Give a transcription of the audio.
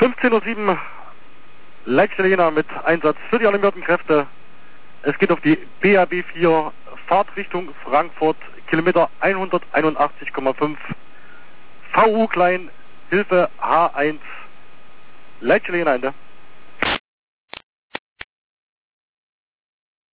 15:07 Uhr, Leitstelle Jena mit Einsatz für die alarmierten Kräfte. Es geht auf die BAB 4, Fahrtrichtung Frankfurt, Kilometer 181,5, VU klein, Hilfe H1, Leitstelle Jena Ende.